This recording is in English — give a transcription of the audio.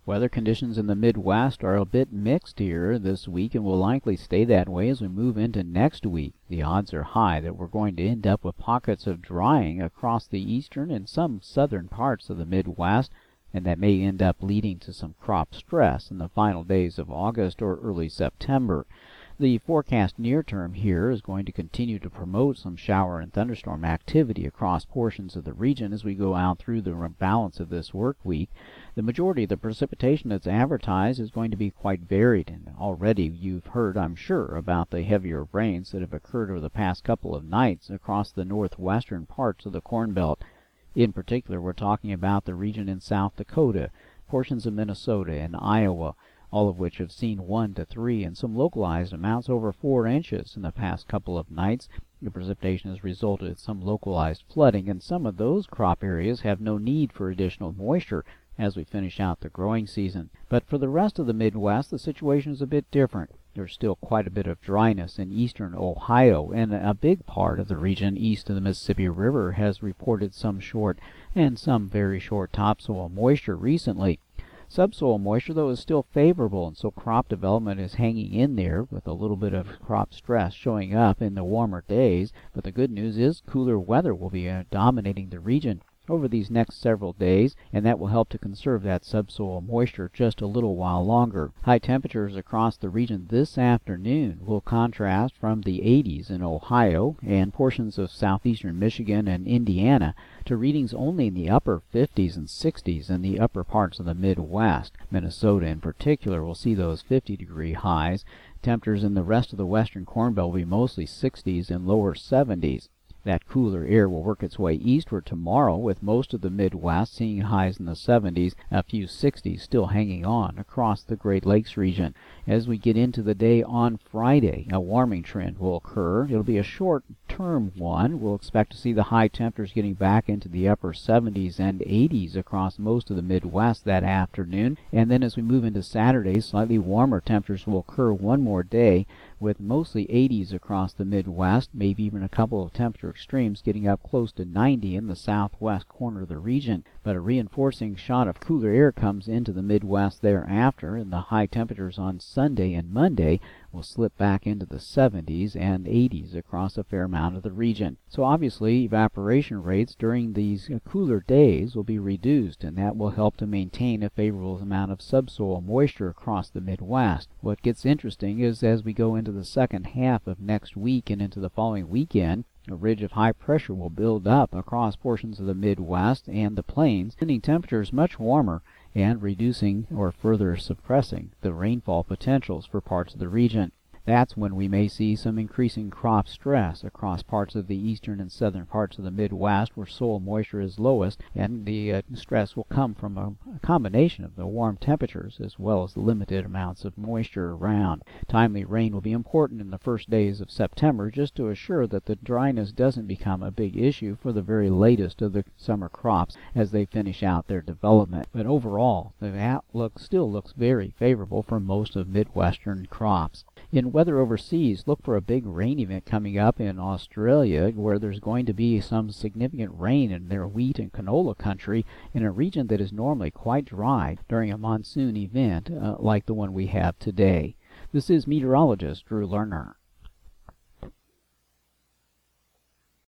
Weather conditions in the Midwest are a bit mixed here this week and will likely stay that way as we move into next week. The odds are high that we're going to end up with pockets of drying across the eastern and some southern parts of the Midwest, and that may end up leading to some crop stress in the final days of August or early September. The forecast near term here is going to continue to promote some shower and thunderstorm activity across portions of the region as we go out through the balance of this work week. The majority of the precipitation that's advertised is going to be quite varied, and already you've heard, I'm sure, about the heavier rains that have occurred over the past couple of nights across the northwestern parts of the Corn Belt. In particular, we're talking about the region in South Dakota, portions of Minnesota and Iowa, all of which have seen 1 to 3 and some localized amounts over 4 inches in the past couple of nights. The precipitation has resulted in some localized flooding, and some of those crop areas have no need for additional moisture as we finish out the growing season. But for the rest of the Midwest, the situation is a bit different. There's still quite a bit of dryness in eastern Ohio, and a big part of the region east of the Mississippi River has reported some short and some very short topsoil moisture recently. Subsoil moisture, though, is still favorable, and so crop development is hanging in there with a little bit of crop stress showing up in the warmer days. But the good news is cooler weather will be dominating the region over these next several days, and that will help to conserve that subsoil moisture just a little while longer. High temperatures across the region this afternoon will contrast from the 80s in Ohio and portions of southeastern Michigan and Indiana to readings only in the upper 50s and 60s in the upper parts of the Midwest. Minnesota in particular will see those 50-degree highs. Temperatures in the rest of the western Corn Belt will be mostly 60s and lower 70s. That cooler air will work its way eastward tomorrow, with most of the Midwest seeing highs in the 70s, a few 60s still hanging on across the Great Lakes region. As we get into the day on Friday, a warming trend will occur. It'll be a short-term one. We'll expect to see the high temperatures getting back into the upper 70s and 80s across most of the Midwest that afternoon. And then as we move into Saturday, slightly warmer temperatures will occur one more day, with mostly 80s across the Midwest, maybe even a couple of temperature extremes getting up close to 90 in the southwest corner of the region. But a reinforcing shot of cooler air comes into the Midwest thereafter, and the high temperatures on Sunday and Monday will slip back into the 70s and 80s across a fair amount of the region. So obviously evaporation rates during these cooler days will be reduced, and that will help to maintain a favorable amount of subsoil moisture across the Midwest. What gets interesting is as we go into the second half of next week and into the following weekend, a ridge of high pressure will build up across portions of the Midwest and the plains, sending temperatures much warmer and reducing or further suppressing the rainfall potentials for parts of the region. That's when we may see some increasing crop stress across parts of the eastern and southern parts of the Midwest where soil moisture is lowest, and the stress will come from a combination of the warm temperatures as well as the limited amounts of moisture around. Timely rain will be important in the first days of September just to assure that the dryness doesn't become a big issue for the very latest of the summer crops as they finish out their development. But overall, the outlook still looks very favorable for most of Midwestern crops. In weather overseas, look for a big rain event coming up in Australia, where there's going to be some significant rain in their wheat and canola country in a region that is normally quite dry during a monsoon event like the one we have today. This is meteorologist Drew Lerner.